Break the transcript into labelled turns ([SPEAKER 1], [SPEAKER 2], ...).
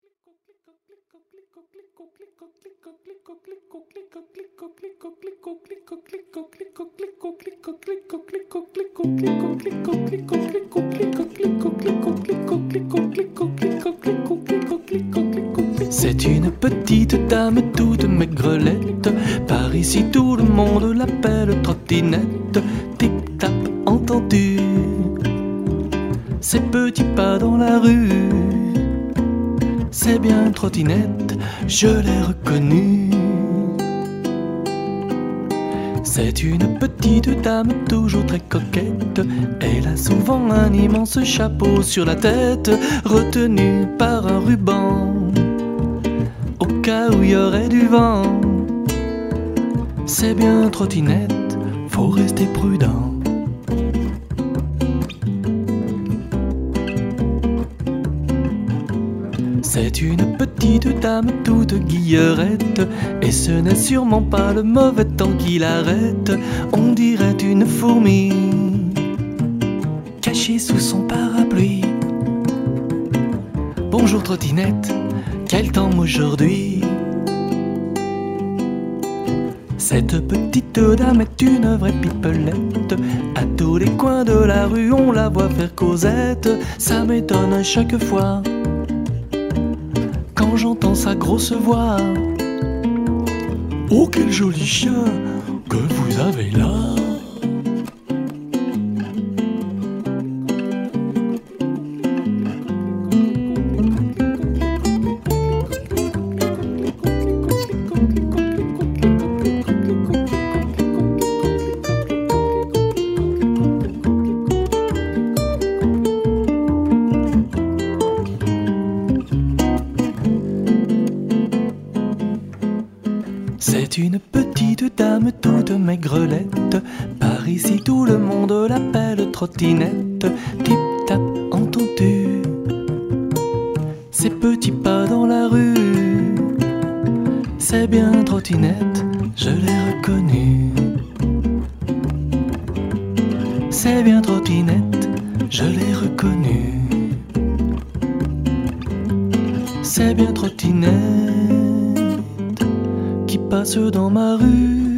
[SPEAKER 1] C'est une petite dame toute maigrelette. Par ici tout le monde l'appelle trottinette. Tip-tap, entends-tu ses petits pas dans la rue? C'est bien trottinette, je l'ai reconnue. C'est une petite dame toujours très coquette. Elle a souvent un immense chapeau sur la tête, retenu par un ruban au cas où il y aurait du vent. C'est bien trottinette, faut rester prudent. C'est une petite dame toute guillerette, et ce n'est sûrement pas le mauvais temps qui l'arrête. On dirait une fourmi cachée sous son parapluie. Bonjour trottinette, quel temps aujourd'hui? Cette petite dame est une vraie pipelette. À tous les coins de la rue on la voit faire causette. Ça m'étonne à chaque fois quand j'entends sa grosse voix. Oh quel joli chien que vous avez là! C'est une petite dame toute maigrelette. Par ici tout le monde l'appelle trottinette. Tip-tap, entends-tu ses petits pas dans la rue? C'est bien trottinette, je l'ai reconnue. C'est bien trottinette, je l'ai reconnue. C'est bien trottinette qui passe dans ma rue.